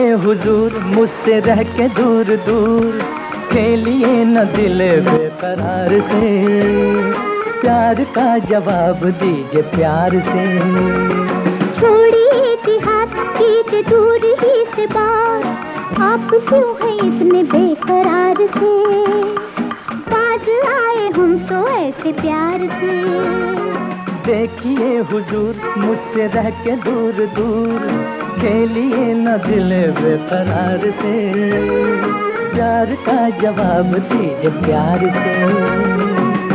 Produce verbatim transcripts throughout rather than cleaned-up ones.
हुजूर मुझसे रह के दूर दूर, खेलिए न दिल बेकरार से, प्यार का जवाब दीजिए प्यार से। छोड़िए जिहाद कीजिए दूर ही से बात, आप क्यों हैं इतने बेकरार से, बाज आए हम तो ऐसे प्यार से। देखिए हुजूर मुझसे रह के दूर दूर, खेलिए न दिल बेकरार से, प्यार का जवाब दीजिए प्यार से।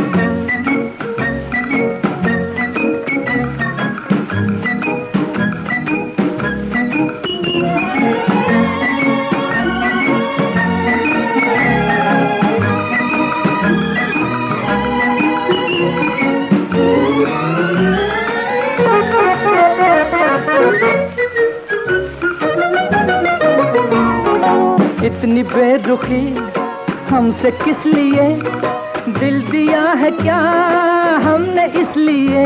इतनी बेरुखी हमसे किस लिए, दिल दिया है क्या हमने इसलिए।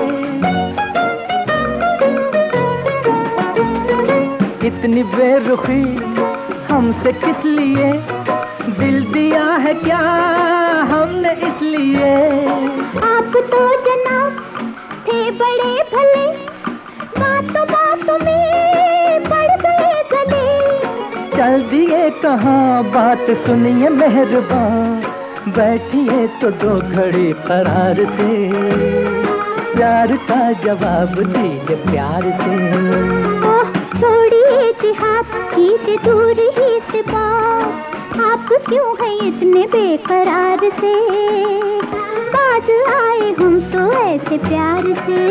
इतनी बेरुखी हमसे किस लिए, दिल दिया है क्या हमने इसलिए। आप तो जनाब थे बड़े भले, बातों बातों में पड़ गए गले। चल दिए कहाँ बात सुनिए मेहरबान, बैठिए तो दो घड़ी करार से, प्यार का जवाब दीजिए प्यार से। ओह छोड़िए जिहाद कीजिए दूर ही से बात, आप क्यों हैं इतने बेकरार से, बाज आए हम तो ऐसे प्यार से।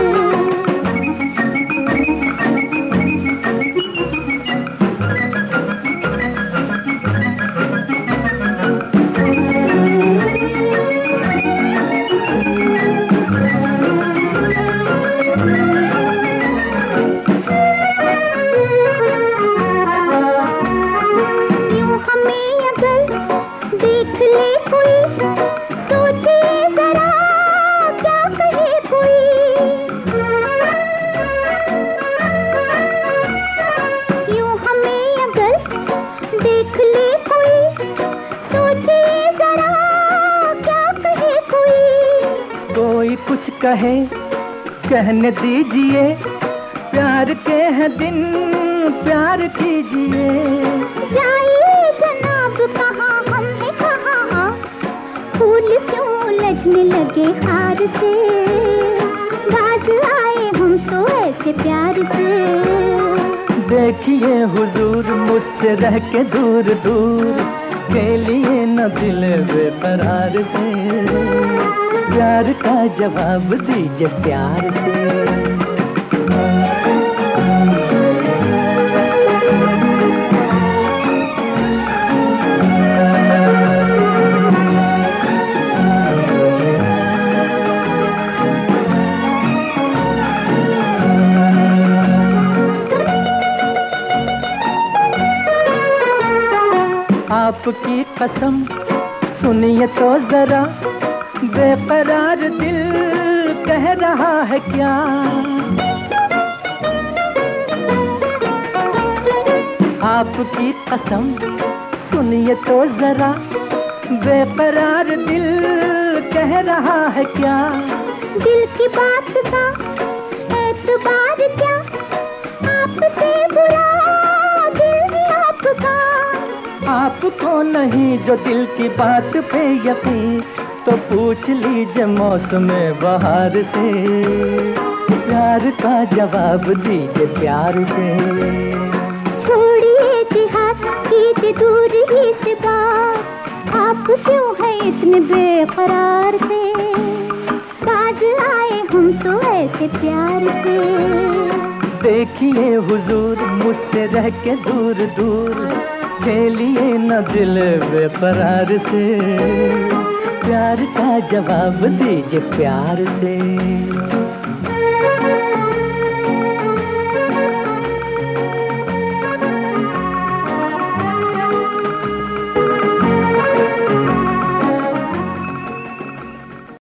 कोई कुछ कहे कहने दीजिए, प्यार के हैं दिन प्यार कीजिए। जाइए जनाब कहाँ हमने कहा, फूल क्यों उलझने लगे हार से, बाज आए हम तो ऐसे प्यार से। देखिए हुजूर मुझसे रह के दूर दूर, खेलिए न दिल बेकरार से, प्यार का जवाब दीजिए प्यार से। आपकी कसम सुनिए तो जरा, बेकरार दिल कह रहा है क्या। आपकी कसम सुनिए तो जरा, बेकरार दिल कह रहा है क्या। दिल की बात का एतबार क्या, आपसे बुरा दिल ही आपका। आपको नहीं जो दिल की बात पे यकीन, तो पूछ लीजिए मौसम बहार से, प्यार का जवाब दीजिए प्यार से। छोड़िए जिहाद कीजिए दूर ही से बात, आप क्यों हैं इतने बेकरार से, बाज आए हम तो ऐसे प्यार से। देखिए हुजूर मुझसे रह के दूर दूर, खेलिए न दिल बेकरार से, प्यार का जवाब दीजिए प्यार से।